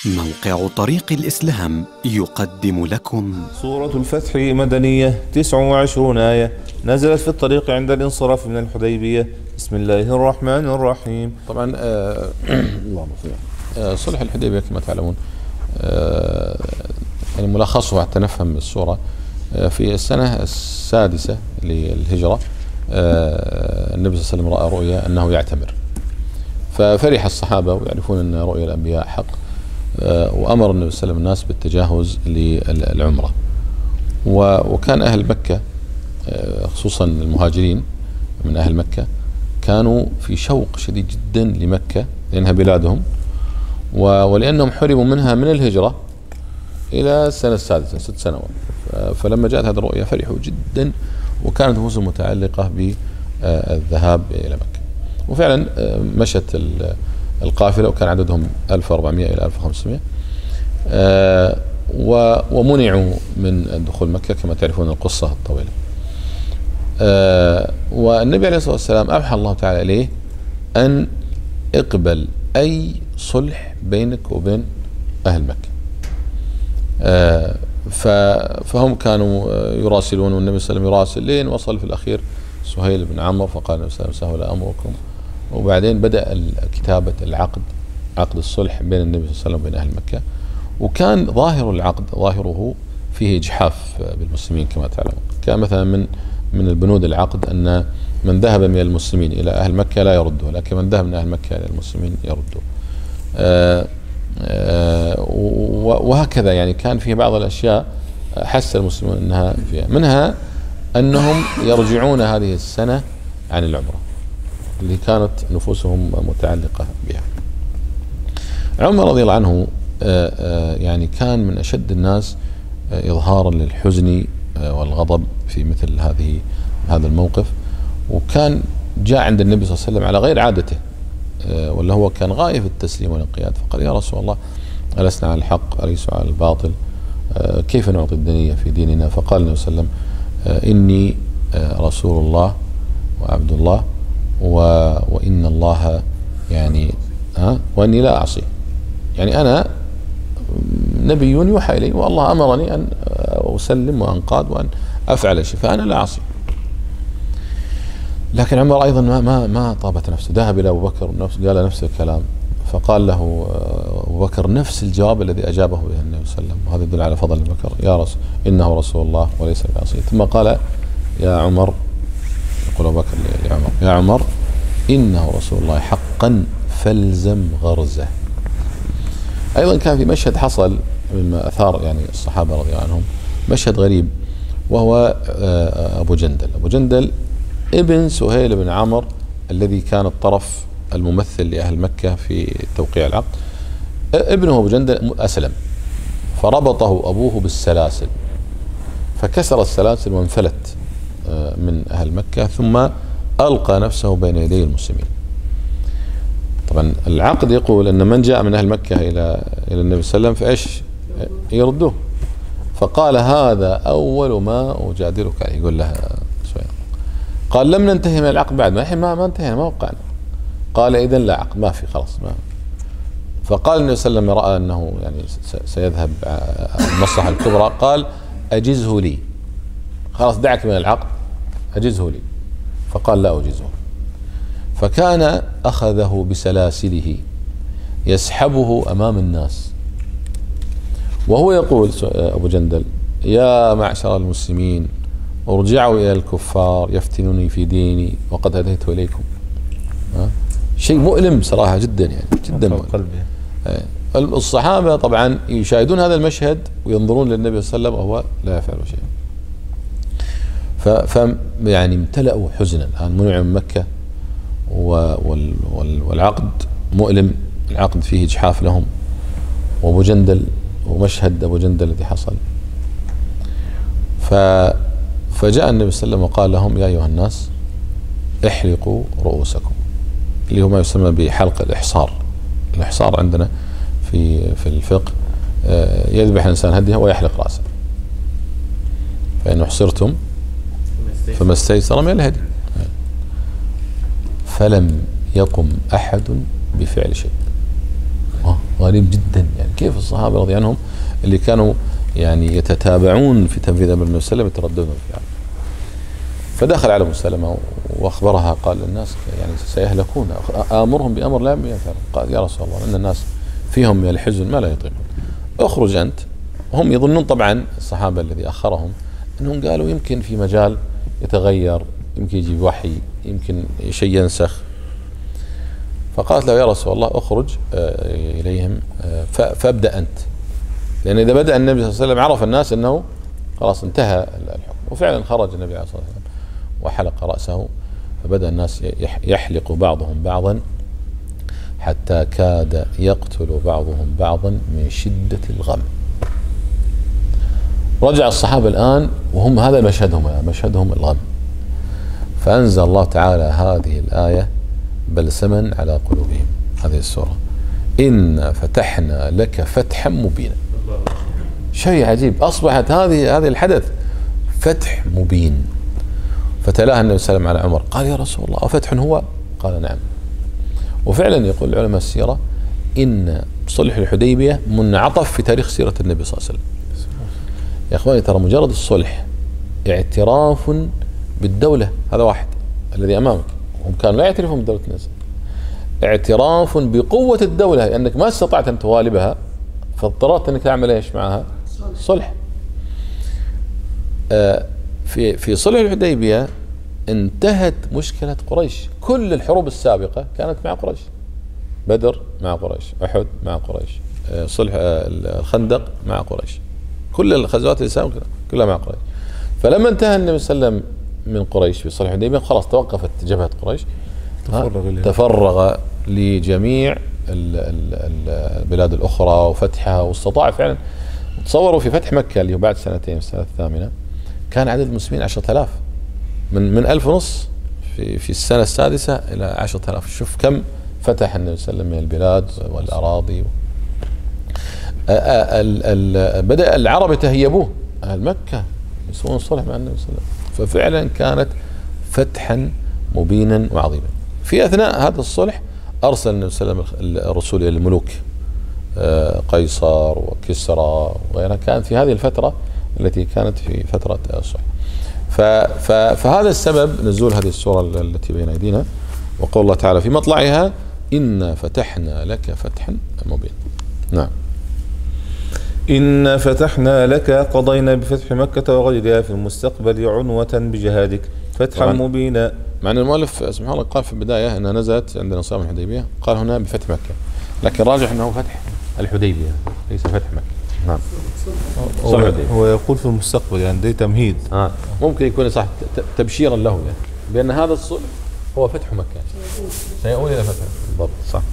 موقع طريق الإسلام يقدم لكم سورة الفتح مدنية 29 آية، نزلت في الطريق عند الانصراف من الحديبية. بسم الله الرحمن الرحيم. طبعا اللهم صل. صلح الحديبية كما تعلمون يعني ملخصه حتى نفهم السورة. في السنة السادسة للهجرة النبي صلى الله عليه وسلم رأى رؤيا أنه يعتمر، ففرح الصحابة ويعرفون أن رؤيا الأنبياء حق، وأمر النبي صلى الله عليه وسلم الناس بالتجهز للعمرة. وكان أهل مكة خصوصا المهاجرين من أهل مكة كانوا في شوق شديد جدا لمكة لأنها بلادهم، ولأنهم حرموا منها من الهجرة إلى السنة السادسة 6 سنوات. فلما جاءت هذه الرؤيا فرحوا جدا، وكانت نفوسهم متعلقة بالذهاب إلى مكة. وفعلا مشت القافلة وكان عددهم 1400 إلى 1500، ومنعوا من دخول مكة كما تعرفون القصة الطويلة. والنبي عليه الصلاة والسلام أوحى الله تعالى إليه أن اقبل أي صلح بينك وبين أهل مكة. فهم كانوا يراسلون، والنبي صلى الله عليه وسلم يراسل لين وصل في الأخير سهيل بن عمرو، فقال النبي صلى الله عليه وسلم سهل أمركم. وبعدين بدأ كتابة عقد الصلح بين النبي صلى الله عليه وسلم وبين أهل مكة. وكان ظاهر العقد ظاهره فيه إجحاف بالمسلمين كما تعلمون. كان مثلا من البنود العقد أن من ذهب من المسلمين إلى أهل مكة لا يرده، لكن من ذهب من أهل مكة إلى المسلمين يرده. وهكذا يعني كان في بعض الأشياء حس المسلمون أنها فيها، منها أنهم يرجعون هذه السنة عن العمرة اللي كانت نفوسهم متعلقة بها. عمر رضي الله عنه يعني كان من أشد الناس إظهارا للحزن والغضب في مثل هذا الموقف. وكان جاء عند النبي صلى الله عليه وسلم على غير عادته، ولا هو كان غاية في التسليم والانقياد، فقال يا رسول الله ألسنا على الحق أليس على الباطل، كيف نعطي الدنيا في ديننا؟ فقال النبي صلى الله عليه وسلم إني رسول الله وعبد الله وإن الله يعني وإني لا أعصي، يعني أنا نبي يوحى إلي والله أمرني أن أسلم وأنقاد وأن أفعل شيء، فأنا لا أعصي. لكن عمر أيضا ما طابت نفسه، ذهب إلى أبو بكر قال نفس الكلام، فقال له أبو بكر نفس الجواب الذي أجابه به النبي صلى الله عليه وسلم. وهذا يدل على فضل أبو بكر، يا رسول إنه رسول الله وليس بعصي. ثم قال يا عمر، يقول أبو بكر لعمر يا عمر إنه رسول الله حقا فالزم غرزه. أيضا كان في مشهد حصل مما أثار يعني الصحابة رضي الله عنهم، مشهد غريب، وهو أبو جندل ابن سهيل بن عمرو الذي كان الطرف الممثل لأهل مكة في توقيع العقد. ابنه أبو جندل أسلم، فربطه أبوه بالسلاسل، فكسر السلاسل وانفلت من أهل مكة، ثم ألقى نفسه بين يدي المسلمين. طبعا العقد يقول أن من جاء من أهل مكة إلى النبي صلى الله عليه وسلم فإيش يردوه. فقال هذا أول ما أجادلك عليه، يقول له شوية. قال لم ننتهي من العقد بعد، ما انتهينا، ما وقعنا. قال إذن لا عقد، ما في خلاص ما. فقال النبي صلى الله عليه وسلم رأى أنه يعني سيذهب المصلحة الكبرى، قال أجزه لي، خلاص دعك من العقد أجزه لي. فقال لا أجزه. فكان أخذه بسلاسله يسحبه أمام الناس، وهو يقول أبو جندل يا معشر المسلمين ارجعوا إلى الكفار يفتنوني في ديني وقد هديت إليكم. شيء مؤلم صراحة جدا، يعني جدا مؤلم. الصحابة طبعا يشاهدون هذا المشهد وينظرون للنبي صلى الله عليه وسلم وهو لا يفعل شيئا. يعني امتلأوا حزنا، الآن منع من مكة والعقد مؤلم، العقد فيه إجحاف لهم، وأبو جندل ومشهد أبو جندل الذي حصل. فجاء النبي صلى الله عليه وسلم وقال لهم يا أيها الناس احلقوا رؤوسكم، اللي هو ما يسمى بحلق الإحصار. الإحصار عندنا في الفقه يذبح الإنسان هديه ويحلق رأسه، فإن أحصرتم فما استيسر من الهدي. فلم يقم أحد بفعل شيء. غريب جدا. يعني كيف الصحابة رضي عنهم اللي كانوا يعني يتتابعون في تنفيذ أمر النبي صلى الله عليه وسلم يترددون في هذا. فدخل على أم سلمة وأخبرها، قال للناس يعني سيهلكون، آمرهم بأمر لا يفعل. قال يا رسول الله إن الناس فيهم من الحزن ما لا يطيقون، اخرج أنت. هم يظنون طبعا الصحابة الذي أخرهم أنهم قالوا يمكن في مجال يتغير، يمكن يجي وحي، يمكن شيء ينسخ. فقالت له يا رسول الله اخرج إليهم فابدأ أنت، لأن إذا بدأ النبي صلى الله عليه وسلم عرف الناس أنه خلاص انتهى الحكم. وفعلا خرج النبي عليه الصلاة والسلام وحلق رأسه، فبدأ الناس يحلق بعضهم بعضا حتى كاد يقتل بعضهم بعضا من شدة الغم. رجع الصحابة الآن وهم هذا مشهدهم الغم، فأنزل الله تعالى هذه الآية بلسما على قلوبهم، هذه السورة إنا فتحنا لك فتحا مبينا. شيء عجيب، أصبحت هذه الحدث فتح مبين. فتلاها النبي صلى الله عليه وسلم على عمر، قال يا رسول الله أفتح هو؟ قال نعم. وفعلا يقول علماء السيرة إن صلح الحديبية منعطف في تاريخ سيرة النبي صلى الله عليه وسلم. يا اخواني ترى مجرد الصلح اعتراف بالدولة، هذا واحد الذي امامك، هم كانوا لا يعترفون بدولة الناس، اعتراف بقوة الدولة لانك ما استطعت ان توالبها فاضطررت انك تعمل ايش معها؟ صلح. في صلح الحديبية انتهت مشكلة قريش. كل الحروب السابقة كانت مع قريش، بدر مع قريش، احد مع قريش، صلح الخندق مع قريش، كل الغزوات الإسلام كلها مع قريش. فلما انتهى النبي صلى الله عليه وسلم من قريش في صلح الحديبية خلاص توقفت جبهة قريش، تفرغ لجميع البلاد الأخرى وفتحها، واستطاع فعلا. تصوروا في فتح مكة اللي هو بعد سنتين، السنة الثامنة، كان عدد المسلمين 10,000 من 1,500 في السنة السادسة إلى 10,000. شوف كم فتح النبي صلى الله عليه وسلم من البلاد والأراضي. بدأ العرب يتهيبوه، أهل مكة يسوون صلح مع النبي صلى الله عليه وسلم. ففعلا كانت فتحا مبينا وعظيما. في أثناء هذا الصلح أرسل النبي صلى الله عليه وسلم الرسول إلى الملوك، قيصر وكسرى وغيرها، كانت في هذه الفترة التي كانت في فترة الصلح. فهذا السبب نزول هذه السورة التي بين أيدينا، وقول الله تعالى في مطلعها إنا فتحنا لك فتحا مبينا. نعم. إنا فتحنا لك قضينا بفتح مكة وغيرها في المستقبل عنوة بجهادك فتحا مبينا. مع أن المؤلف سبحانه الله قال في البداية أنها نزلت عندنا صيام الحديبية، قال هنا بفتح مكة، لكن راجح أنه فتح الحديبية ليس فتح مكة. نعم. هو يقول في المستقبل يعني ده تمهيد. ممكن يكون صح تبشيرا له يعني بأن هذا الصلح هو فتح مكة سيؤول إلى فتح. بالضبط صح.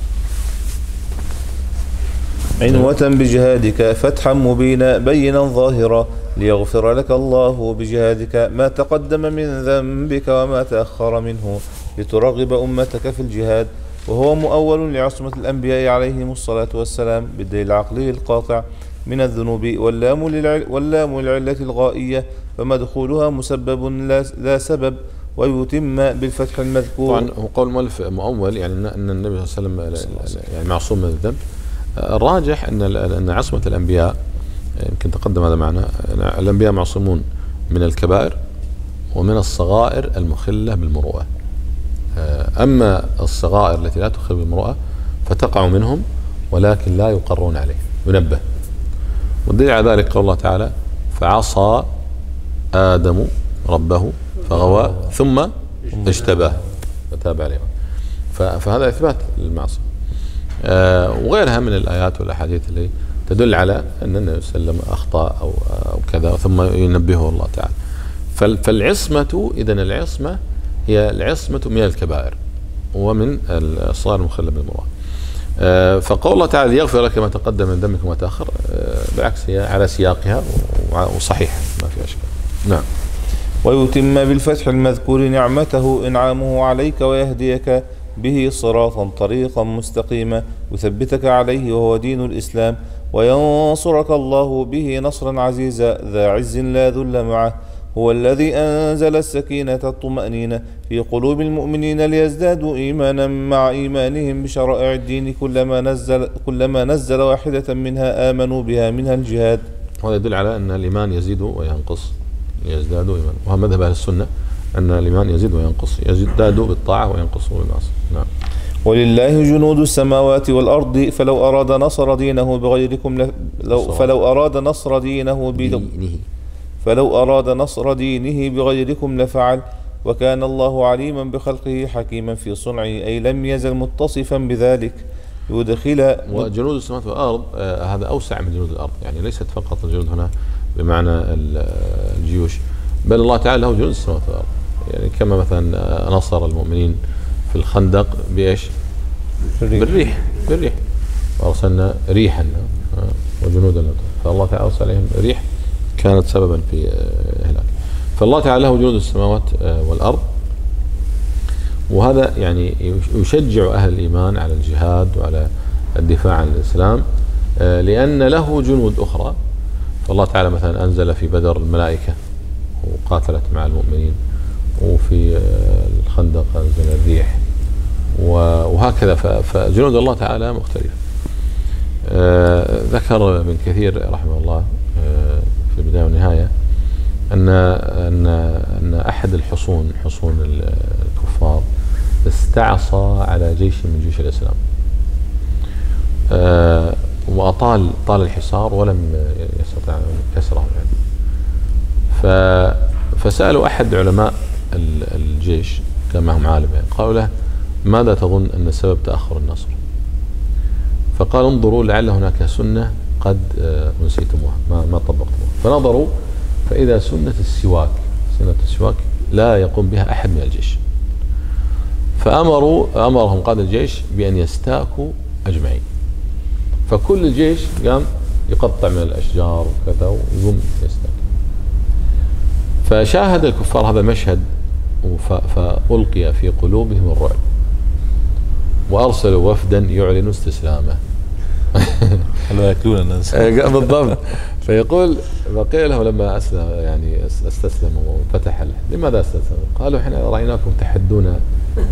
عنوة بجهادك فتحا مبينا بينا ظاهرا ليغفر لك الله بجهادك ما تقدم من ذنبك وما تأخر منه لترغب أمتك في الجهاد، وهو مؤول لعصمة الأنبياء عليهم الصلاة والسلام بالدليل العقلي القاطع من الذنوب، واللام للعلة الغائية، فمدخولها مسبب لا سبب، ويتم بالفتح المذكور. طبعا هو قول المؤلف مؤول، يعني أن النبي صلى الله عليه وسلم يعني معصوم من الذنب. الراجح أن عصمة الأنبياء يمكن تقدم هذا معنا، الأنبياء معصومون من الكبائر ومن الصغائر المخلة بالمروءة. أما الصغائر التي لا تخل بالمروءة فتقع منهم ولكن لا يقرون عليه، ينبه. والدليل على ذلك قول الله تعالى فعصى آدم ربه فغوى ثم اجتباه فتاب عليه. فهذا إثبات للمعصية. وغيرها من الآيات والأحاديث اللي تدل على أن النبي صلى الله عليه وسلم أخطأ أو كذا ثم ينبهه الله تعالى. فالعصمة إذن العصمة هي العصمة من الكبائر ومن الصغائر المخلة بالمروءة. فقول الله تعالى يغفر لك ما تقدم من ذنبك وما تأخر، بالعكس هي على سياقها وصحيحة ما في أشكال. نعم. ويتم بالفتح المذكور نعمته إنعامه عليك ويهديك به صراطا طريقا مستقيما يثبتك عليه وهو دين الإسلام، وينصرك الله به نصرا عزيزا ذا عز لا ذل معه، هو الذي أنزل السكينة الطمأنينة في قلوب المؤمنين ليزدادوا إيمانا مع إيمانهم بشرائع الدين، كلما نزل واحدة منها آمنوا بها، منها الجهاد. وهذا يدل على أن الإيمان يزيد وينقص، يزداد إيمان، وهذا مذهب أهل السنة أن الإيمان يزيد وينقص، يزداد بالطاعة وينقص بالمعصية. نعم. ولله جنود السماوات والأرض فلو أراد نصر دينه بغيركم فلو أراد نصر دينه بغيركم لفعل، وكان الله عليما بخلقه حكيما في صنعه، أي لم يزل متصفا بذلك. وجنود السماوات والأرض هذا أوسع من جنود الأرض، يعني ليست فقط الجنود هنا بمعنى الجيوش، بل الله تعالى له جنود السماوات والأرض، يعني كما مثلا نصر المؤمنين في الخندق بإيش؟ بالريح وأرسلنا ريحا وجنودا، فالله تعالى أرسل عليهم ريح كانت سببا في إهلاك. فالله تعالى له جنود السماوات والأرض، وهذا يعني يشجع أهل الإيمان على الجهاد وعلى الدفاع عن الإسلام، لأن له جنود أخرى. فالله تعالى مثلا أنزل في بدر الملائكة وقاتلت مع المؤمنين، وفي الخندق أنزل الريح، وهكذا. فجنود الله تعالى مختلفة. ذكر ابن كثير رحمه الله في البداية والنهاية أن أحد حصون الكفار استعصى على جيش من جيوش الإسلام، وأطال الحصار ولم يستطع أن يكسره يعني. فسألوا أحد علماء الجيش، كان معهم عالم يعني، قالوا له: ماذا تظن أن سبب تأخر النصر؟ فقال: انظروا لعل هناك سنة قد نسيتموها، ما طبقتموها. فنظروا فإذا سنة السواك لا يقوم بها أحد من الجيش، فأمرهم قائد الجيش بأن يستاكوا أجمعين. فكل الجيش قام يقطع من الأشجار وكذا ويقوم يستاك. فشاهد الكفار هذا المشهد فألقي في قلوبهم الرعب، وأرسلوا وفدا يعلن استسلامه. قالوا ياكلون الناس. بالضبط. فيقول: فقيل له لما أسلم يعني استسلموا وفتح لماذا استسلموا؟ قالوا: احنا رأيناكم تحدون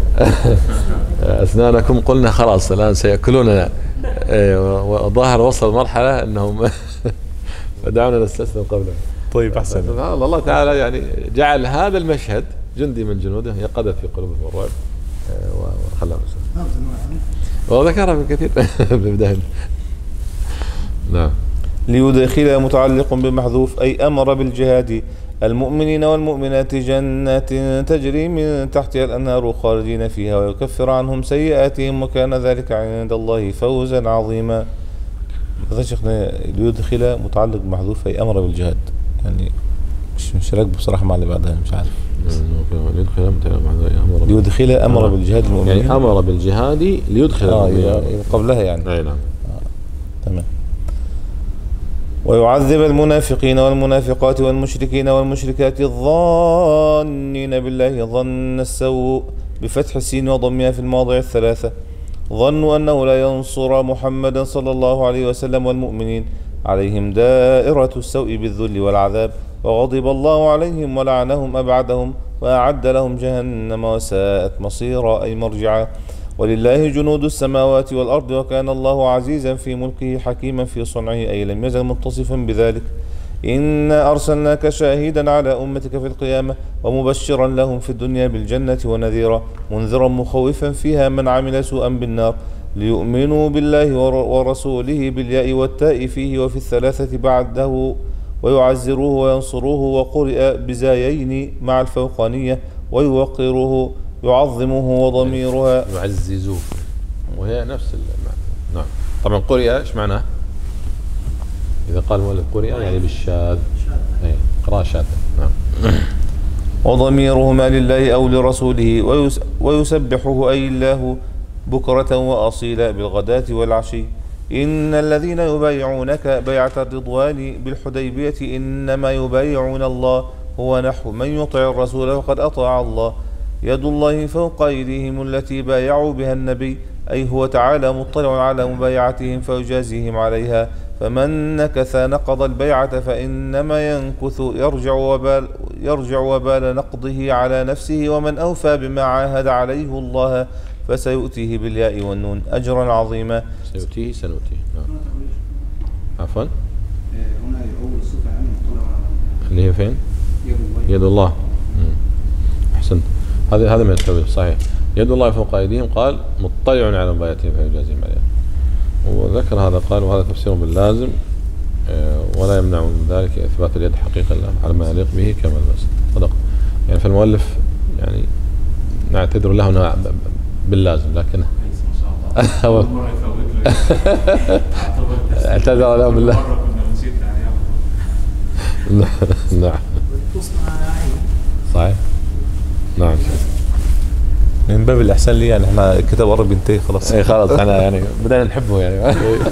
أسنانكم، قلنا خلاص الآن سيأكلوننا، وظاهر وصل مرحلة أنهم فدعونا نستسلم قبله. طيب أحسن. الله تعالى يعني جعل هذا المشهد جندي من جنوده يقذف في قلوبهم الرعب وخلاهم يسلموا. وذكرها من كثير في البداية. نعم. ليدخل متعلق بمحذوف، أي أمر بالجهاد المؤمنين والمؤمنات جنات تجري من تحتها الأنهار خالدين فيها، ويكفر عنهم سيئاتهم، وكان ذلك عند الله فوزا عظيما. هذا شيخنا ليدخل متعلق بمحذوف أي أمر بالجهاد، يعني مش راكب بصراحة مع اللي بعدها، مش عارف. ليدخل أمر بالجهاد المؤمنين، يعني أمر بالجهاد ليدخل قبلها يعني. أي نعم. تمام. ويعذب المنافقين والمنافقات والمشركين والمشركات الظانين بالله ظن السوء بفتح السين وضمها في المواضع الثلاثة. ظنوا أنه لا ينصر محمدا صلى الله عليه وسلم والمؤمنين، عليهم دائرة السوء بالذل والعذاب، وغضب الله عليهم ولعنهم أبعدهم، وأعد لهم جهنم وساءت مصيرا، أي مرجعا. ولله جنود السماوات والأرض، وكان الله عزيزا في ملكه حكيما في صنعه، أي لم يزل متصفا بذلك. إنا أرسلناك شاهدا على أمتك في القيامة، ومبشرا لهم في الدنيا بالجنة، ونذيرا منذرا مخوفا فيها من عمل سوءا بالنار، ليؤمنوا بالله ورسوله بالياء والتاء فيه وفي الثلاثة بعده، ويعزروه وينصروه، وقرئ بزايين مع الفوقانية، ويوقروه يعظمه وضميرها يعززوه، وهي نفس المعنى. نعم. طبعا قرئ ايش معناه؟ إذا قال مؤلف قرئ يعني بالشاذ، قراءة شاذة. نعم. وضميرهما لله أو لرسوله، ويسبحه أي الله بكرة وأصيلا بالغداة والعشي. إن الذين يبايعونك بيعة الرضوان بالحديبية إنما يبايعون الله، هو نحو من يطع الرسول فقد أطاع الله. يد الله فوق أيديهم التي بايعوا بها النبي، أي هو تعالى مطلع على مبايعتهم فيجازيهم عليها. فمن نكث نقض البيعة فإنما ينكث يرجع وبال نقضه على نفسه، ومن أوفى بما عاهد عليه الله فسيؤتيه بالياء والنون أجرا عظيما. سنؤتيه نعم. عفوا هنا أول صفة عنه مطلع على اللي هي فين؟ يد الله. أحسنت، هذا من التوبيخ صحيح. يد الله فوق أيديهم، قال مطلع على مبايعتهم فيجازيهم عليها، وذكر هذا قال وهذا تفسير باللازم ولا يمنع من ذلك إثبات اليد حقيقة على ما يليق به كما البس. صدق يعني، فالمؤلف يعني نعتذر له هنا باللازم، لكن اعتذر له بالله. نعم صحيح نعم، من باب الإحسان لي يعني احنا الكتاب قرب ينتهي خلاص. اي خلاص احنا يعني بدأنا نحبه يعني.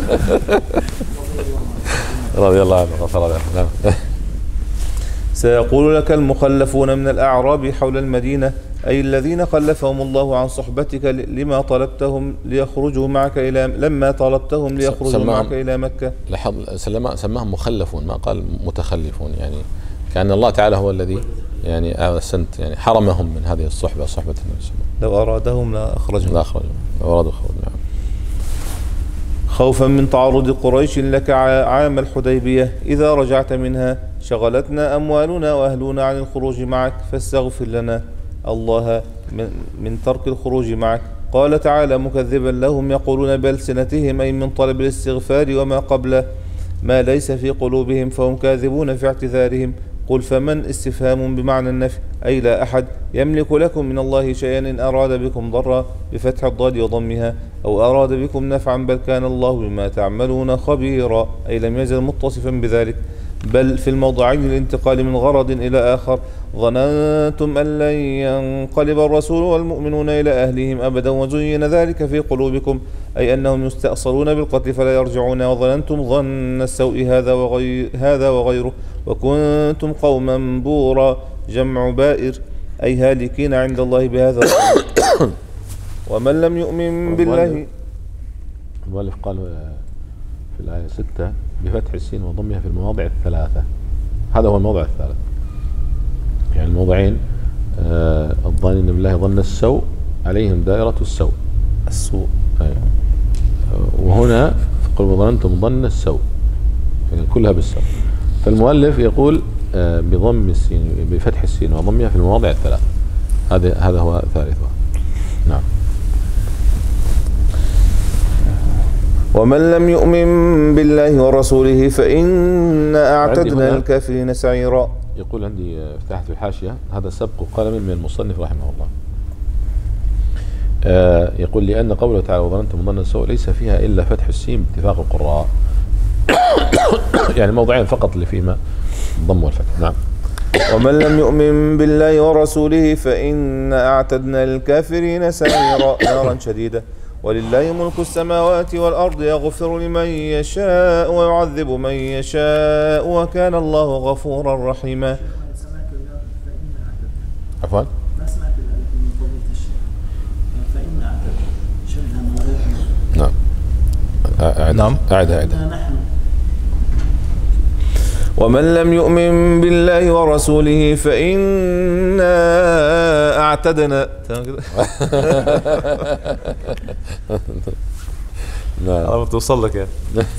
رضي الله عنه غفر له. نعم. سيقول لك المخلفون من الأعراب حول المدينة، أي الذين خلفهم الله عن صحبتك لما طلبتهم ليخرجوا معك لما طلبتهم ليخرجوا معك إلى مكة. لاحظ سماهم مخلفون، ما قال متخلفون، يعني كأن الله تعالى هو الذي يعني يعني حرمهم من هذه الصحبة، صحبة النبي صلى الله عليه وسلم. لو أرادهم لأخرجهم. لو أرادوا خروج. نعم. خوفا من تعرض قريش لك عام الحديبية إذا رجعت منها شغلتنا أموالنا وأهلنا عن الخروج معك فاستغفر لنا الله من ترك الخروج معك. قال تعالى مكذبا لهم يقولون بألسنتهم أي من طلب الاستغفار وما قبله ما ليس في قلوبهم فهم كاذبون في اعتذارهم. قل فمن استفهام بمعنى النفي، أي لا أحد يملك لكم من الله شيئا إن أراد بكم ضرا بفتح الضاد وضمها، أو أراد بكم نفعا، بل كان الله بما تعملون خبيرا، أي لم يزل متصفا بذلك. بل في الموضعين الانتقال من غرض إلى آخر. ظننتم أن لن ينقلب الرسول والمؤمنون إلى أهلهم أبدا وزين ذلك في قلوبكم، أي أنهم يستأصلون بالقتل فلا يرجعون. وظننتم ظن السوء هذا وغيره، وكنتم قوما بورا، جمع بائر، أي هالكين عند الله بهذا. ومن لم يؤمن بالله. المؤلف قال في الآية 6 بفتح السين وضمها في المواضع الثلاثة، هذا هو الموضع الثالث، يعني الموضعين الظانين بالله ظن السوء عليهم دائرة السوء. أيوة. وهنا قل ظننتم ظن السوء، يعني كلها بالسوء. فالمؤلف يقول بضم السين بفتح السين وضمها في المواضع الثلاث، هذا هو ثالثها. نعم. ومن لم يؤمن بالله ورسوله فإنا أعتدنا للكافرين سعيرا. يقول عندي فتحت في الحاشية هذا سبق قلم من المصنف رحمه الله. يقول لأن قوله تعالى وظننتم ظن السوء ليس فيها إلا فتح السين باتفاق القراء. يعني موضعين فقط اللي فيهما الضم والفتح. نعم. ومن لم يؤمن بالله ورسوله فإنا أعتدنا للكافرين سعيرا نارا شديدة. ولله ملك السماوات والأرض يغفر لمن يشاء ويعذب من يشاء وكان الله غفورا رحيما. عفوا ما سمعت من فضيلة الشيخ فإن شبه نعم. أعدها نحن. ومن لم يؤمن بالله ورسوله فإنا أعتدنا. نعم بتوصل لك يعني.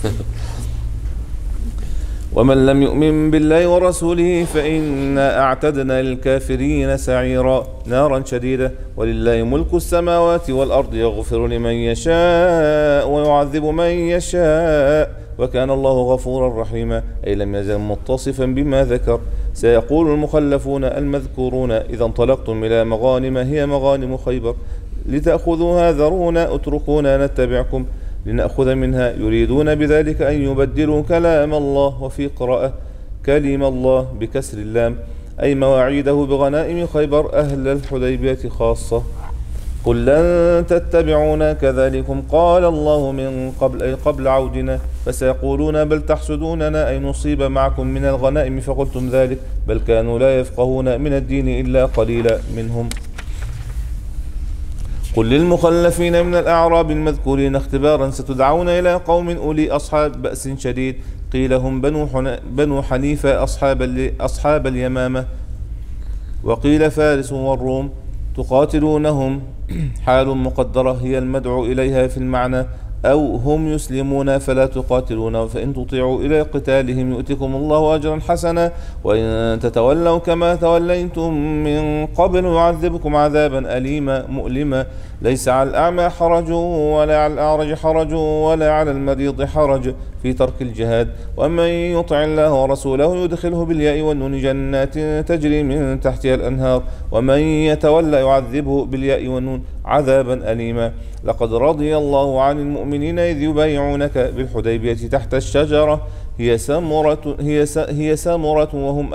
ومن لم يؤمن بالله ورسوله فإنا أعتدنا للكافرين سعيرا نارا شديدة. ولله ملك السماوات والأرض يغفر لمن يشاء ويعذب من يشاء وكان الله غفورا رحيما، أي لم يزل متصفا بما ذكر. سيقول المخلفون المذكورون إذا انطلقتم إلى مغانم هي مغانم خيبر لتأخذوها ذرونا اتركونا نتبعكم لنأخذ منها، يريدون بذلك أن يبدلوا كلام الله، وفي قراءة كلم الله بكسر اللام، أي مواعيده بغنائم خيبر أهل الحديبية خاصة. قل لن تتبعونا كذلكم قال الله من قبل، أي قبل عودنا، فسيقولون بل تحسدوننا أي نصيب معكم من الغنائم فقلتم ذلك، بل كانوا لا يفقهون من الدين إلا قليلا منهم. قل للمخلفين من الأعراب المذكورين اختبارا ستدعون إلى قوم أولي أصحاب بأس شديد قيل هم بنو حنيفة أصحاب اليمامة وقيل فارس والروم تقاتلونهم حال مقدرة هي المدعو إليها في المعنى أو هم يسلمون فلا تقاتلون فإن تطيعوا إلى قتالهم يؤتكم الله أجرا حسنا وإن تتولوا كما توليتم من قبل يعذبكم عذابا أليما مؤلما ليس على الأعمى حرج ولا على الأعرج حرج ولا على المريض حرج في ترك الجهاد ومن يطع الله ورسوله يدخله بالياء والنون جنات تجري من تحتها الأنهار ومن يتولى يعذبه بالياء والنون عذابا أليما لقد رضي الله عن المؤمنين إذ يبايعونك بالحديبية تحت الشجرة هي سامرة وهم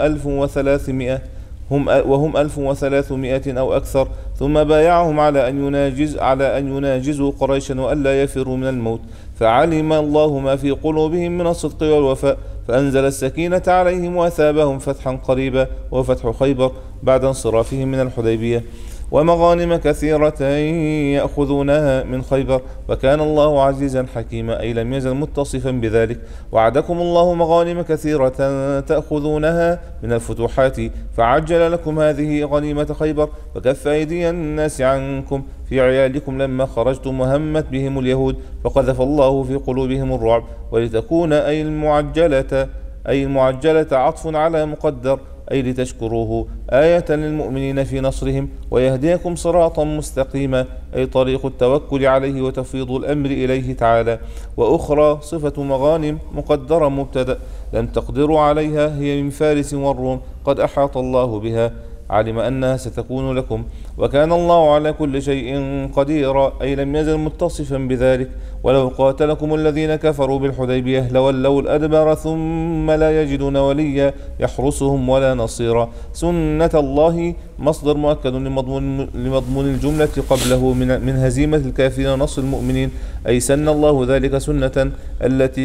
1300 أو أكثر ثم بايعهم على أن يناجزوا قريشا وألا يفروا من الموت فعلم الله ما في قلوبهم من الصدق والوفاء فأنزل السكينة عليهم وأثابهم فتحا قريبا وفتح خيبر بعد انصرافهم من الحديبية ومغانم كثيرة يأخذونها من خيبر وكان الله عزيزا حكيما أي لم يزل متصفا بذلك وعدكم الله مغانم كثيرة تأخذونها من الفتوحات فعجل لكم هذه غنيمة خيبر وكف أيدي الناس عنكم في عيالكم لما خرجتم وهمت بهم اليهود فقذف الله في قلوبهم الرعب ولتكون أي المعجلة عطف على مقدر أي لتشكروه آية للمؤمنين في نصرهم ويهديكم صراطا مستقيما أي طريق التوكل عليه وتفويض الأمر إليه تعالى وأخرى صفة مغانم مقدرة مبتدأ لم تقدروا عليها هي من فارس والروم قد أحاط الله بها علم أنها ستكون لكم وكان الله على كل شيء قديرا أي لم يزل متصفا بذلك ولو قاتلكم الذين كفروا بالحديبية لولوا الأدبار ثم لا يجدون وليا يحرسهم ولا نصيرا سنة الله مصدر مؤكد لمضمون الجملة قبله من هزيمة الكافرين ونصر المؤمنين أي سن الله ذلك سنة التي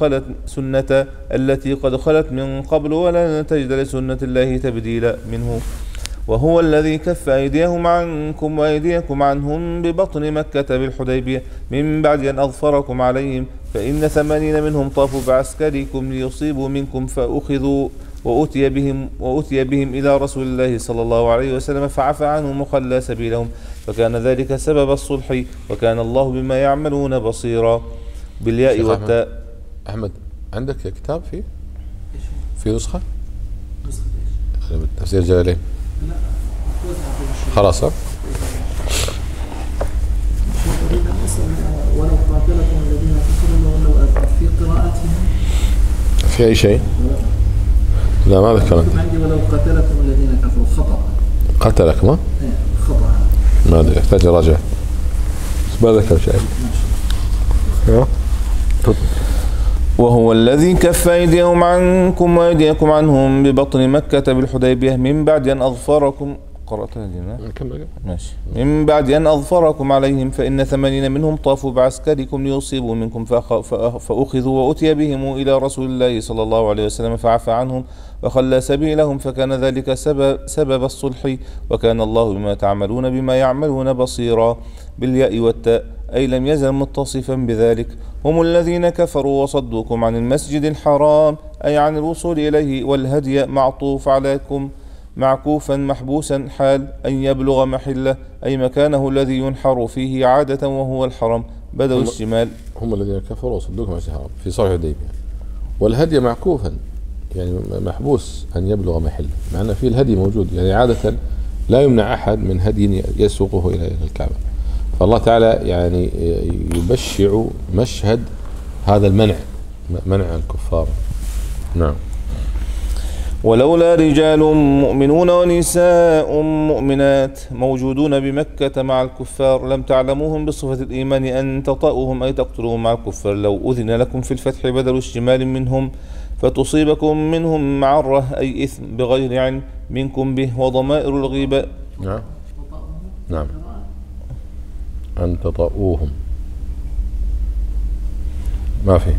قد خلت من قبل ولا تجد لسنة الله تبديلا منه وهو الذي كف أيديهم عنكم وأيديكم عنهم ببطن مكة بالحديبية من بعد أن أظفركم عليهم فإن 80 منهم طافوا بعسكركم ليصيبوا منكم فأخذوا وأتي بهم إلى رسول الله صلى الله عليه وسلم فعفى عنهم وخلى سبيلهم فكان ذلك سبب الصلح وكان الله بما يعملون بصيرا بالياء والتاء. أحمد عندك كتاب في نسخة تفسير جلالين خلاص ولو قاتلكم الذين كفروا لولوا الأدبار في قراءتهم في أي شيء؟ لا ما ذكرت عندي ولو قاتلكم الذين كفروا خطأ قتلك ما؟ خطأ ما أدري يحتاج راجع بس ما ذكر شيء. وهو الذي كف أيديهم عنكم وأيديكم عنهم ببطن مكة بالحديبية من بعد أن أظفركم ماشي. من بعد أن أظفركم عليهم فإن 80 منهم طافوا بعسكركم ليصيبوا منكم فأخذوا وأتي بهم إلى رسول الله صلى الله عليه وسلم فعفى عنهم وخلى سبيلهم فكان ذلك سبب الصلح وكان الله بما يعملون بصيرا بالياء والتاء أي لم يزل متصفا بذلك هم الذين كفروا وصدوكم عن المسجد الحرام أي عن الوصول إليه والهدي معطوف عليكم معكوفا محبوسا حال أن يبلغ محله أي مكانه الذي ينحر فيه عادة وهو الحرم بدأوا الشمال. هم الذين كفروا وصدوكم عن المسجد الحرام في صلح الحديبية والهدي معكوفا يعني محبوس أن يبلغ محله مع أن في الهدي موجود يعني عادة لا يمنع أحد من هدي يسوقه إلى الكعبة فالله تعالى يعني يبشع مشهد هذا منع الكفار. نعم. ولولا رجال مؤمنون ونساء مؤمنات موجودون بمكة مع الكفار لم تعلموهم بصفة الإيمان أن تطأوهم أي تقتلوهم مع الكفار لو أذن لكم في الفتح بدل اشتمال منهم فتصيبكم منهم معرة أي إثم بغير علم منكم به وضمائر الغيبة. نعم أن تطأوهم ما في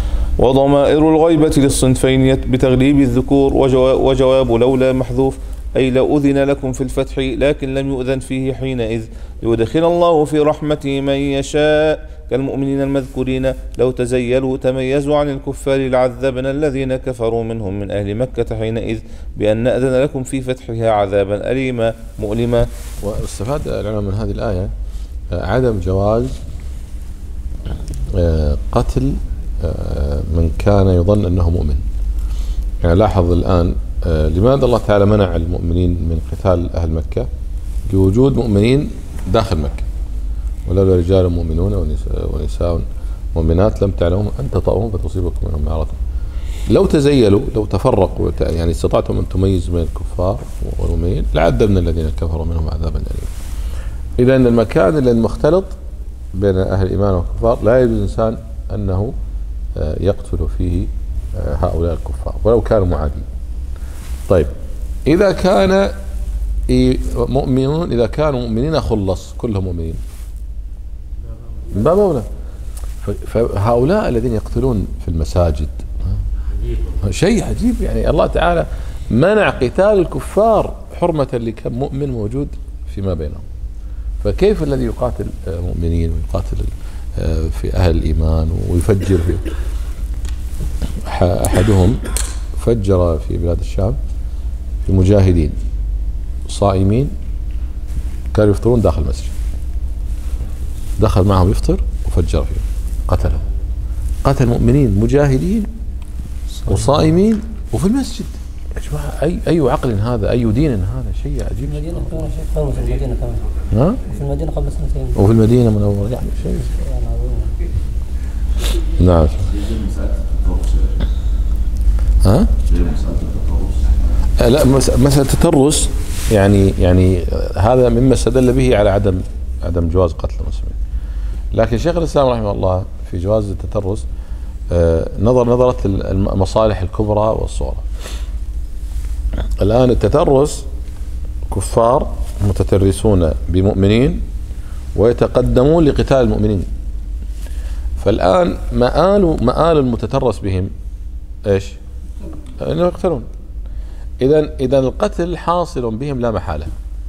وضمائر الغيبة للصنفين بتغليب الذكور وجواب لولا محذوف أي لو أذن لكم في الفتح لكن لم يؤذن فيه حينئذ ليدخل الله في رحمته من يشاء كالمؤمنين المذكورين لو تزيلوا تميزوا عن الكفار لعذبنا الذين كفروا منهم من أهل مكة حينئذ بأن نأذن لكم في فتحها عذابا أليما مؤلما. واستفاد العلماء من هذه الآية عدم جواز قتل من كان يظن أنه مؤمن. يعني لاحظ الآن لماذا الله تعالى منع المؤمنين من قتال أهل مكة؟ لوجود مؤمنين داخل مكة، ولولا رجال مؤمنون ونساء مؤمنات لم تعلموا أن تطؤوهم فتصيبكم منهم معرة. لو تزيلوا لو تفرقوا يعني استطعتم أن تميزوا بين الكفار والمؤمنين لعذبنا الذين كفروا منهم عذابا أليما. إذا أن المكان الذي مختلط بين أهل الإيمان والكفار لا يجوز الإنسان أنه يقتل فيه هؤلاء الكفار ولو كانوا معادين. طيب إذا كان مؤمنون، إذا كانوا مؤمنين خلص كلهم مؤمنين من باب أولى. فهؤلاء الذين يقتلون في المساجد شيء عجيب. يعني الله تعالى منع قتال الكفار حرمة لكم مؤمن موجود فيما بينهم، فكيف الذي يقاتل مؤمنين ويقاتل في أهل الإيمان ويفجر في أحدهم فجر في بلاد الشام في مجاهدين صائمين كانوا يفطرون داخل المسجد، دخل معهم يفطر وفجر فيهم قتلهم. قتل مؤمنين مجاهدين وصائمين وفي المسجد. يا جماعة أي عقل هذا؟ أي دين هذا؟ شيء عجيب. في المدينة كمان شيء، في المدينة كمان. ها؟ في المدينة قبل سنتين. وفي المدينة منورة يعني شيء. نعم. ها؟ لا مسألة التطرس يعني هذا مما استدل به على عدم جواز قتل المسلمين. لكن شيخ الإسلام رحمه الله في جواز التترس نظرت المصالح الكبرى والصغرى. الآن التترس كفار متترسون بمؤمنين ويتقدمون لقتال المؤمنين، فالآن مآل المتترس بهم ايش؟ انه يقتلون. اذا القتل حاصل بهم لا محالة.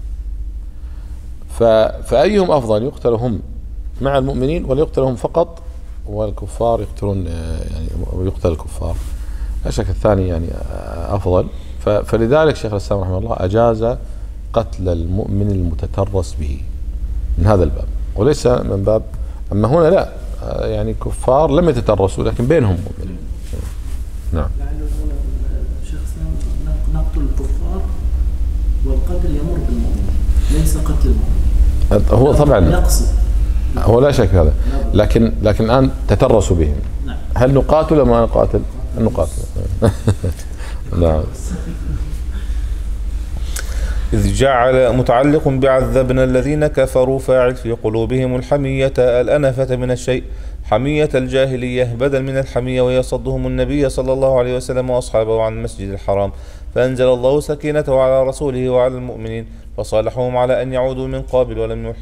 فأيهم أفضل، يقتل هم مع المؤمنين ولا يقتل هم فقط والكفار يقتلون يعني ويقتل الكفار؟ لا شك الثاني يعني أفضل. فلذلك شيخ الإسلام رحمه الله أجاز قتل المؤمن المتترس به من هذا الباب، وليس من باب. أما هنا لا، يعني كفار لم يتترسوا لكن بينهم مؤمنين. نعم. شيخ الإسلام نقتل الكفار والقتل يمر بالمؤمن ليس قتل المؤمن. هو طبعا يقصد، هو لا شك هذا، لكن الآن تترسوا بهم. نعم. هل نقاتل أم ما نقاتل؟ نقاتل. نعم. إذ جعل متعلق بعذبنا الذين كفروا فاعل في قلوبهم الحمية الأنفة من الشيء، حمية الجاهلية بدل من الحمية، وهي صدهم النبي صلى الله عليه وسلم وأصحابه عن المسجد الحرام، فأنزل الله سكينته على رسوله وعلى المؤمنين فصالحهم على أن يعودوا من قابل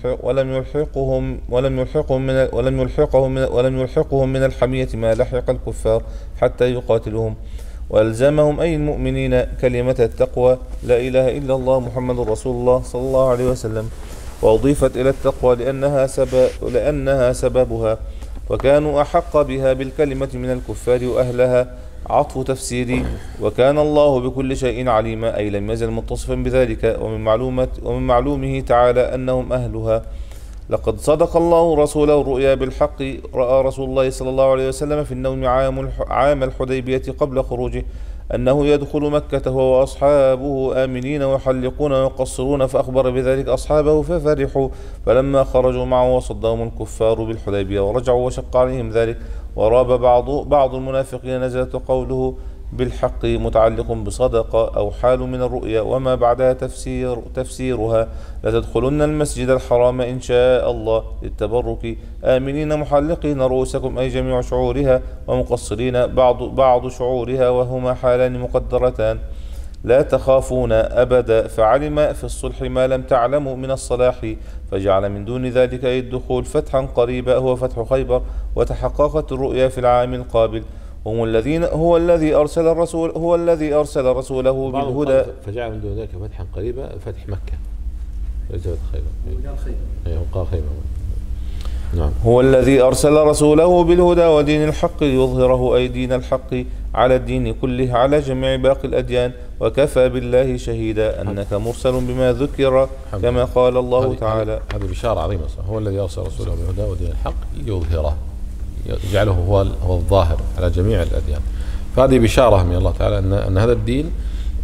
ولم يلحقهم من الحمية ما لحق الكفار حتى يقاتلوهم، وألزمهم أي المؤمنين كلمة التقوى لا إله إلا الله محمد رسول الله صلى الله عليه وسلم، وأضيفت إلى التقوى لأنها سببها، وكانوا أحق بها بالكلمة من الكفار وأهلها. عطف تفسيري وكان الله بكل شيء عليما، أي لم يزل متصفا بذلك، ومن معلومه تعالى أنهم أهلها. لقد صدق الله رسوله الرؤيا بالحق. رأى رسول الله صلى الله عليه وسلم في النوم عام الحديبية قبل خروجه أنه يدخل مكة هو وأصحابه آمنين ويحلقون ويقصرون، فأخبر بذلك أصحابه ففرحوا، فلما خرجوا معه وصدهم الكفار بالحديبية ورجعوا وشق عليهم ذلك وراب بعض المنافقين، نزلت قوله بالحق متعلق بصدق أو حال من الرؤيا وما بعدها تفسيرها لتدخلن المسجد الحرام إن شاء الله للتبرك آمنين محلقين رؤوسكم، أي جميع شعورها، ومقصرين بعض شعورها، وهما حالان مقدرتان لا تخافون أبدا، فعلم في الصلح ما لم تعلموا من الصلاح، فجعل من دون ذلك أي الدخول فتحا قريبا هو فتح خيبر، وتحققت الرؤيا في العام القابل، هو الذي أرسل رسوله بالهدى. فجعل من دون ذلك فتحا قريبا فتح مكة ليس فتح خيبر. وقال خيبر. وقال خيبر. نعم. هو الذي أرسل رسوله بالهدى ودين الحق ليظهره أي دين الحق على الدين كله على جميع باقي الأديان وكفى بالله شهيدا أنك مرسل بما ذكر كما قال الله تعالى. هذه بشارة عظيمة. هو الذي أرسل رسوله بالهدى ودين الحق ليظهره يجعله هو الظاهر على جميع الأديان. فهذه بشارة من الله تعالى أن هذا الدين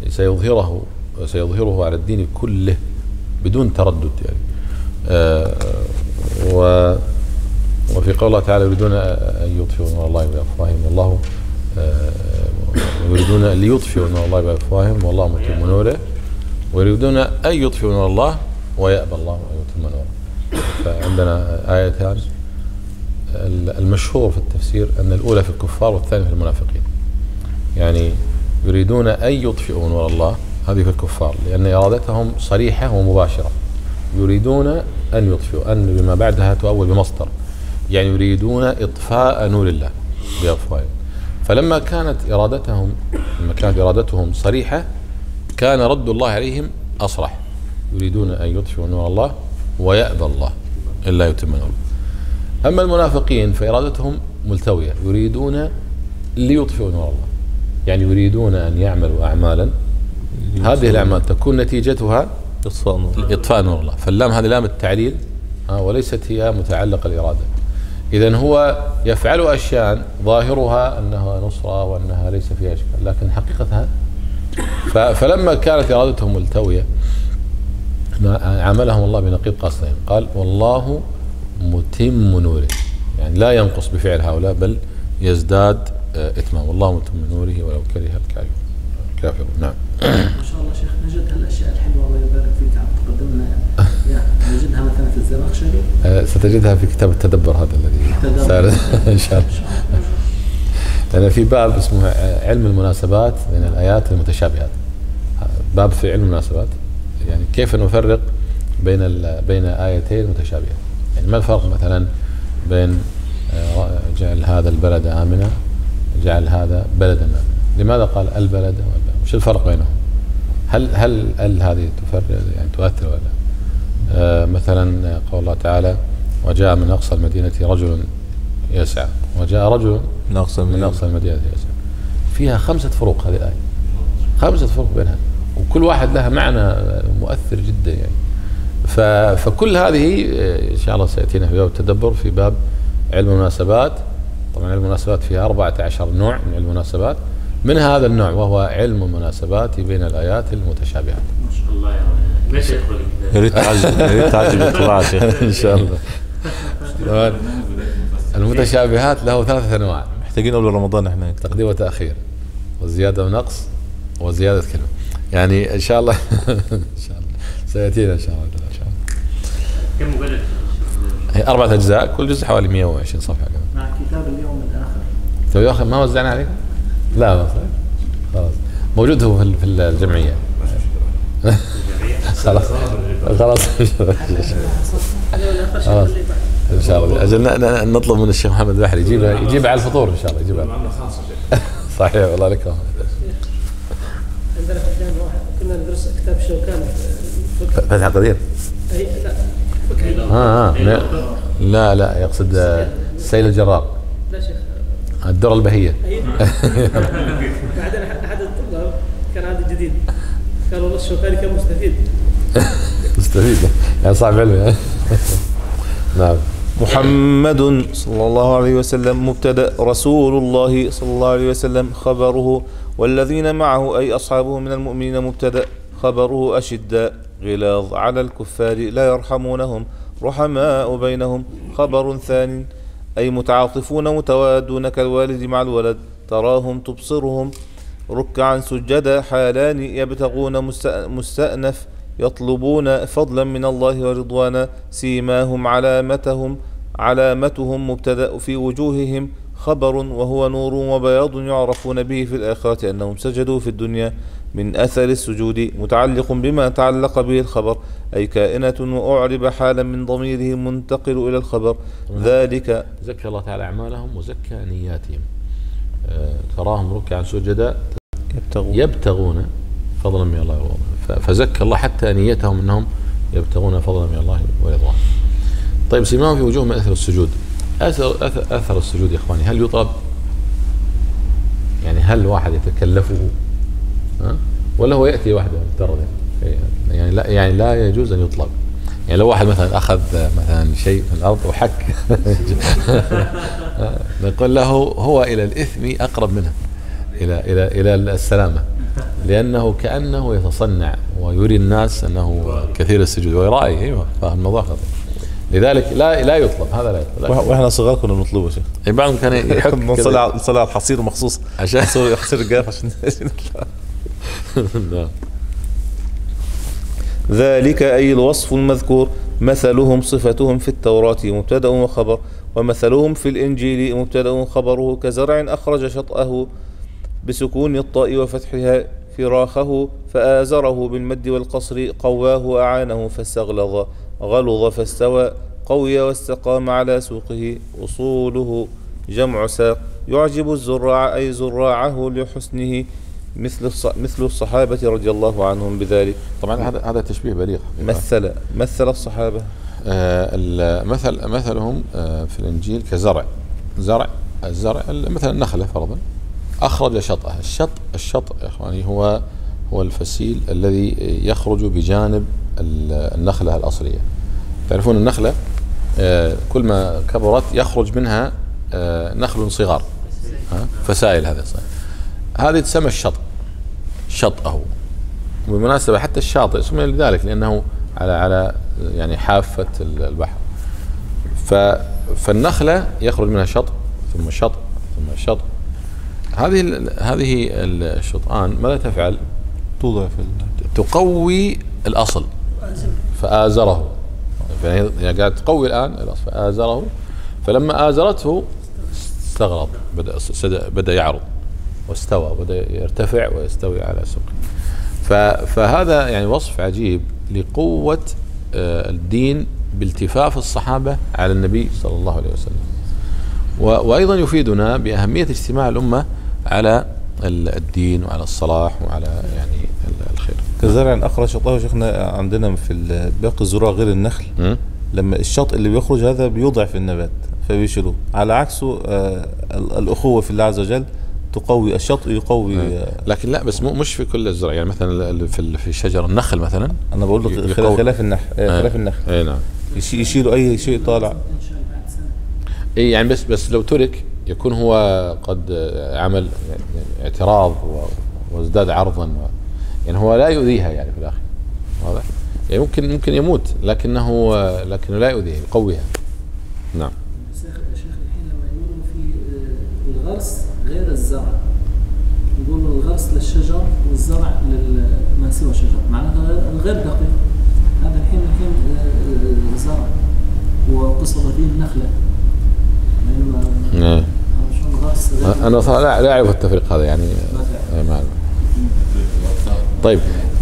سيظهره على الدين كله بدون تردد يعني. وفي قول الله تعالى يريدون أن يطفئوا نور الله بأفواههم والله يريدون ليطفئوا نور الله بأفواههم والله متم نوره ويريدون أن يطفئوا نور الله ويأبى الله أن يتم نوره. فعندنا آيتان المشهور في التفسير أن الأولى في الكفار والثانية في المنافقين. يعني يريدون أن يطفئوا نور الله هذه في الكفار لأن إرادتهم صريحة ومباشرة. يريدون أن يطفئوا أن بما بعدها تؤول بمصدر يعني يريدون إطفاء نور الله بأفواههم. فلما كانت إرادتهم صريحة كان رد الله عليهم أصرح. يريدون أن يطفئوا نور الله ويأبى الله إلا يتم نوره. أما المنافقين فإرادتهم ملتوية يريدون ليطفئوا نور الله يعني يريدون أن يعملوا أعمالا هذه الأعمال تكون نتيجتها إطفاء نور الله. فاللام هذه لام التعليل وليست هي متعلقة الإرادة. إذن هو يفعل أشياء ظاهرها أنها نصرة وأنها ليس فيها إشكال لكن حقيقتها فلما كانت إرادتهم ملتوية عاملهم الله بنقيض قصدهم. قال والله متم نوره يعني لا ينقص بفعل هؤلاء بل يزداد إتمام. والله متم نوره ولو كره الكافرون. نعم. ما شاء الله شيخ نجد هالاشياء الحلوه الله يبارك فيك عم تقدمنا نجدها مثلا في الزمخشري. ستجدها في كتاب التدبر هذا الذي صار ان شاء الله. لأن في باب اسمه علم المناسبات بين الآيات المتشابهات. باب في علم المناسبات يعني كيف نفرق بين آيتين متشابهة. يعني ما الفرق مثلا بين جعل هذا البلد آمنا جعل هذا بلدا آمنا. لماذا قال البلد والبلد؟ وش الفرق بينهم؟ هل هذه تفرق يعني تؤثر ولا مثلا قول الله تعالى وجاء من أقصى المدينة رجل يسعى وجاء رجل من أقصى المدينة يسعى. فيها 5 فروق هذه الآية 5 فروق بينها وكل واحد لها معنى مؤثر جدا يعني. فكل هذه إن شاء الله سيأتينا في باب التدبر في باب علم المناسبات. طبعا علم المناسبات فيها 14 نوع من علم المناسبات من هذا النوع وهو علم المناسبات بين الآيات المتشابهات. ما شاء الله يا ماشي يا ريت تعجب الطلعة إن شاء الله. المتشابهات له 3 أنواع محتاجين قبل رمضان احنا تقديم وتأخير وزيادة ونقص وزيادة كلمة يعني إن شاء الله إن شاء الله سيأتينا إن شاء الله. كم مجلد؟ هي 4 أجزاء كل جزء حوالي 120 صفحة كمان. مع كتاب اليوم الآخر. كتاب اليوم ما وزعنا عليكم؟ لا ما خلاص موجود هو في الجمعية. خلاص ان شاء الله. اجل نطلب من الشيخ محمد البحري يجيبها على الفطور ان شاء الله يجيبها. صحيح والله لك. عندنا في واحد كنا ندرس كتاب شوكان فتح القدير. لا يقصد سيل الجرار. لا شيخ الدرة البهية. بعدين احد الطلاب كان هذا جديد قال والله الشوكاني كان مستفيد يعني صاحب علمي. نعم. محمد صلى الله عليه وسلم مبتدأ رسول الله صلى الله عليه وسلم خبره والذين معه أي أصحابه من المؤمنين مبتدأ خبره أشداء غلاظ على الكفار لا يرحمونهم رحماء بينهم خبر ثاني أي متعاطفون متوادون كالوالد مع الولد تراهم تبصرهم ركعا سجدا حالان يبتغون مستأنف يطلبون فضلا من الله ورضوانا سيماهم علامتهم مبتدأ في وجوههم خبر وهو نور وبياض يعرفون به في الآخرة أنهم سجدوا في الدنيا من أثر السجود متعلق بما تعلق به الخبر أي كائنة وأعرب حالا من ضميره منتقل إلى الخبر ذلك زكى الله تعالى أعمالهم وزكى نياتهم تراهم ركعا سجدا يبتغون فضلا من الله ورضوانه، فزكى الله حتى نيتهم أنهم يبتغون فضلا من الله ورضوانه. طيب سيماهم في وجوههم أثر السجود. أثر السجود يا إخواني هل يطلب؟ يعني هل واحد يتكلفه ولا هو يأتي وحده مفترض؟ يعني لا يجوز أن يطلب. يعني لو واحد مثلا أخذ مثلا شيء من الأرض وحك نقول له هو إلى الإثم أقرب منه إلى السلامة، لأنه كأنه يتصنع ويري الناس أنه كثير السجود ويرائي. أيوة، فالموضوع خطير، لذلك لا يطلب. هذا لا يطلب. واحنا صغار كنا بنطلبه شيء. بعضهم كان يحك نصلي على الحصير مخصوص عشان حصير الجاف عشان ذلك أي الوصف المذكور مثلهم صفتهم في التوراة مبتدأ وخبر، ومثلهم في الإنجيل مبتدأ وخبره كزرع أخرج شطأه بسكون الطاء وفتحها فراخه فآزره بالمد والقصر قواه أعانه فاستغلظ غلظ فاستوى قوي واستقام على سوقه أصوله جمع ساق يعجب الزراع أي زراعه لحسنه مثل الصحابة رضي الله عنهم بذلك. طبعا هذا تشبيه بليغ. مثل الصحابة مثلهم في الإنجيل كزرع الزرع مثلا النخلة فرضا أخرج شطأها. الشط يا إخواني هو الفسيل الذي يخرج بجانب النخلة الأصلية. تعرفون النخلة كل ما كبرت يخرج منها نخل صغار فسائل. هذه تسمى شطأه. بالمناسبة حتى الشاطئ اسمه لذلك لأنه على يعني حافة البحر. فالنخلة يخرج منها شط ثم شط ثم شط. هذه الشطآن ماذا تفعل؟ تقوي الأصل فآزره. يعني قاعد تقوي الآن الأصل فآزره، فلما آزرته استغرب بدأ يعرض واستوى، بدأ يرتفع ويستوي على سوقه. فهذا يعني وصف عجيب لقوة الدين بالتفاف الصحابة على النبي صلى الله عليه وسلم. وأيضا يفيدنا بأهمية اجتماع الأمة على الدين وعلى الصلاح وعلى يعني الخير. كزرع أخرج شطأه شيخنا عندنا في باقي الزراع غير النخل لما الشط اللي بيخرج هذا بيضعف النبات فبيشيلوه، على عكسه الأخوة في الله عز وجل تقوي الشط يقوي. لكن لا بس مش في كل الزرع. يعني مثلا في شجر النخل مثلا أنا بقول لك خلاف النخل خلاف النخل نعم يشيلوا أي شيء طالع. يعني بس لو ترك يكون هو قد عمل يعني اعتراض وازداد عرضا يعني هو لا يؤذيها يعني في الآخر. واضح؟ يعني ممكن يموت لكنه لا يؤذيها يقويها. نعم. شيخ الحين لما يقولوا في الغرس غير الزرع يقولوا الغرس للشجر والزرع ما سوى الشجر معناته غير دقيق. هذا الحين زرع وقصد فيه النخلة. أنا صراحة لا أعرف التفريق هذا يعني معلوم. طيب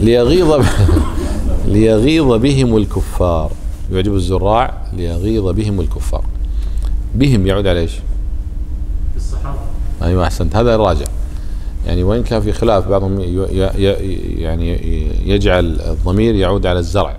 ليغيظ بهم الكفار. يعجب الزراع ليغيظ بهم الكفار. بهم يعود على ايش؟ الصحابة. أيوة أحسنت، هذا الراجع. يعني وإن كان في خلاف بعضهم يعني يجعل الضمير يعود على الزرع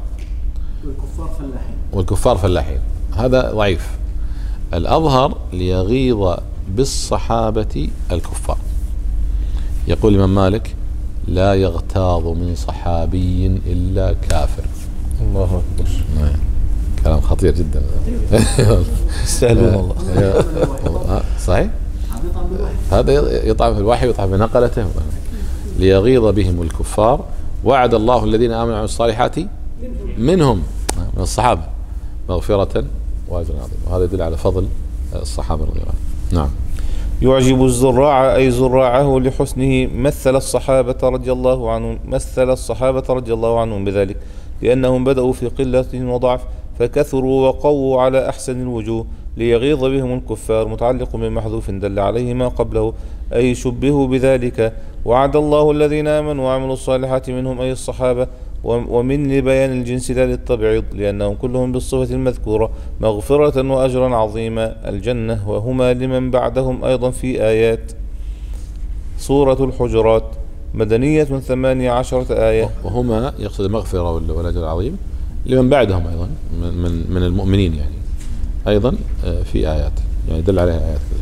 والكفار فلاحين. هذا ضعيف. الأظهر ليغيظ بالصحابة الكفار. يقول الإمام مالك لا يغتاظ من صحابي إلا كافر. الله أكبر. كلام خطير جدا. يستاهلون والله. صحيح. هذا يطعن في الوحي ويطعن في نقلته. ليغيظ بهم الكفار. وعد الله الذين آمنوا وعملوا الصالحات منهم من الصحابة مغفرة وأجر عظيم. وهذا يدل على فضل الصحابة رضي الله عنهم. نعم. يعجب الزراع أي زراعه لحسنه مثل الصحابة رضي الله عنهم بذلك لأنهم بدأوا في قلة وضعف فكثروا وقووا على أحسن الوجوه. ليغيظ بهم الكفار متعلق بمحذوف دل عليه ما قبله أي شبهوا بذلك. وعد الله الذين آمنوا وعملوا الصالحات منهم أي الصحابة ومن لبيان الجنس لا للتبعيض لأنهم كلهم بالصفة المذكورة مغفرة وأجرا عظيما الجنة وهما لمن بعدهم أيضا في آيات. سورة الحجرات مدنية 18 آية. وهما يقصد المغفرة والأجر العظيم لمن بعدهم أيضا من المؤمنين يعني، أيضا في آيات يعني دل عليها آيات.